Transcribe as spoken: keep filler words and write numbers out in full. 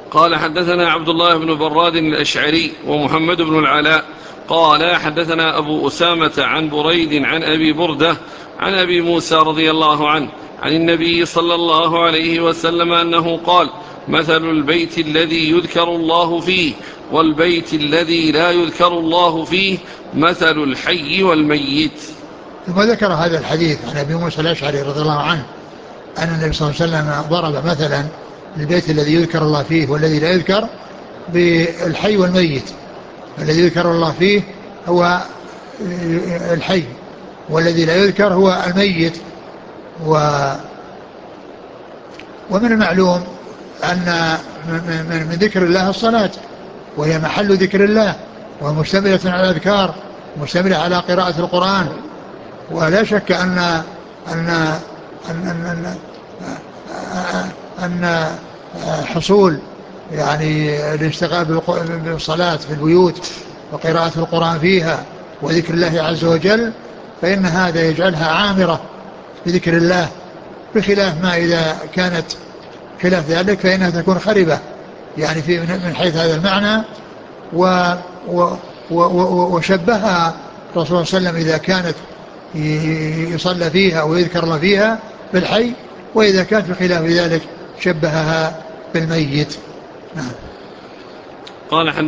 قال حدثنا عبد الله بن براد الأشعري ومحمد بن العلاء قال حدثنا أبو أسامة عن بريد عن أبي بردة عن أبي موسى رضي الله عنه عن النبي صلى الله عليه وسلم أنه قال: مثل البيت الذي يذكر الله فيه والبيت الذي لا يذكر الله فيه مثل الحي والميت. ثم ذكر هذا الحديث عن أبي موسى الأشعري رضي الله عنه أن النبي صلى الله عليه وسلم ضرب مثلا البيت الذي يذكر الله فيه والذي لا يذكر بالحي والميت. الذي يذكر الله فيه هو الحي، والذي لا يذكر هو الميت. و ومن المعلوم أن من ذكر الله الصلاة، وهي محل ذكر الله، ومشتملة على الأذكار، مشتملة على قراءة القرآن. ولا شك أن أن أن أن, أن حصول يعني الاشتغال بالصلاة في البيوت وقراءة القرآن فيها وذكر الله عز وجل، فإن هذا يجعلها عامرة بذكر الله، بخلاف ما إذا كانت خلاف ذلك فإنها تكون خربة، يعني في من حيث هذا المعنى. و و و وشبهها الرسول صلى الله عليه وسلم إذا كانت يصلى فيها ويذكر الله فيها بالحي، وإذا كانت في خلاف ذلك شبهها بالميت. نعم. قال